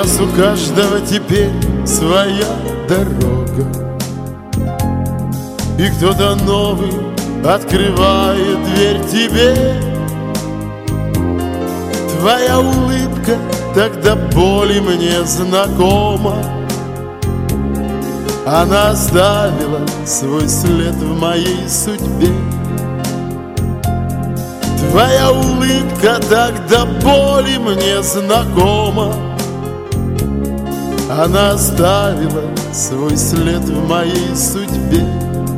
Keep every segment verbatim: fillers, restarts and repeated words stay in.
нас у каждого теперь своя дорога, и кто-то новый открывает дверь тебе. Твоя улыбка так до боли мне знакома, она оставила свой след в моей судьбе. Твоя улыбка так до боли мне знакома, она оставила свой след в моей судьбе.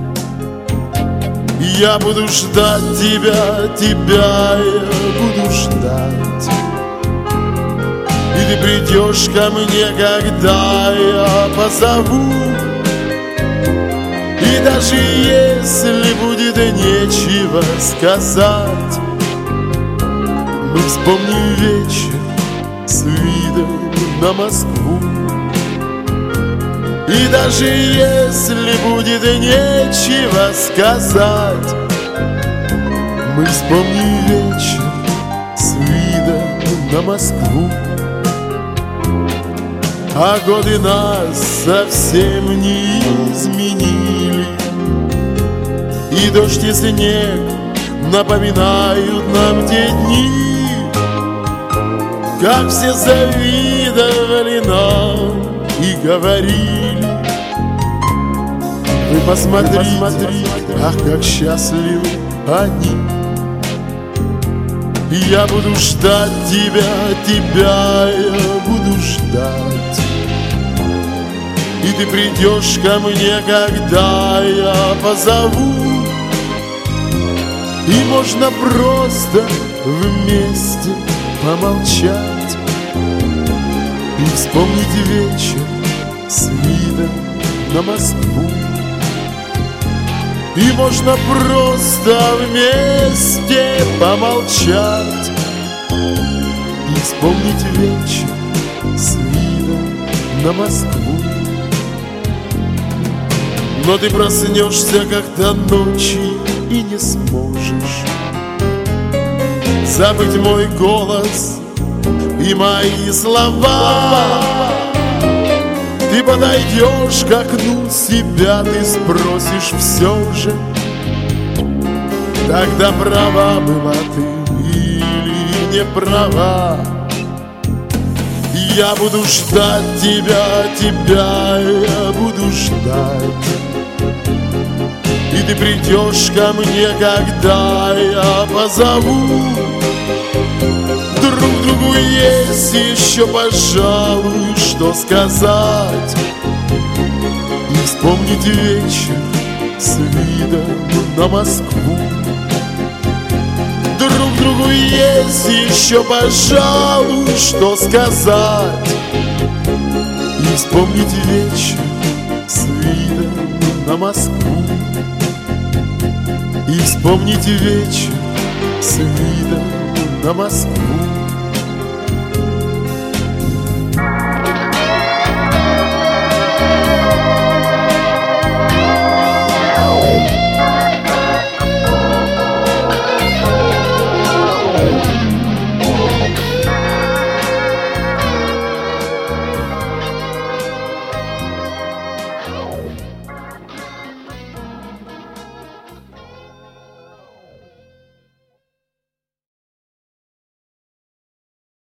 Я буду ждать тебя, тебя я буду ждать, и ты придешь ко мне, когда я позову. И даже если будет нечего сказать, мы вспомним вечер с видом на Москву. И даже если будет нечего сказать, мы вспомним вечер с видом на Москву. А годы нас совсем не изменили, и дождь и снег напоминают нам те дни, как все завидовали нам и говорили: вы посмотрите, посмотрите, ах, как счастливы они. И я буду ждать тебя, тебя я буду ждать, и ты придешь ко мне, когда я позову. И можно просто вместе помолчать и вспомнить вечер с видом на Москву. И можно просто вместе помолчать и вспомнить вечер с видом на Москву. Но ты проснешься как-то ночью и не сможешь забыть мой голос и мои слова. Ты подойдешь к окну, себя ты спросишь все же: тогда права была ты или не права? Я буду ждать тебя, тебя я буду ждать, и ты придешь ко мне, когда я позову. Друг другу есть еще, пожалуй, что сказать, и вспомнить вечер с видом на Москву. Друг другу есть еще, пожалуй, что сказать, и вспомнить вечер с видом на Москву. И вспомнить вечер с видом на Москву.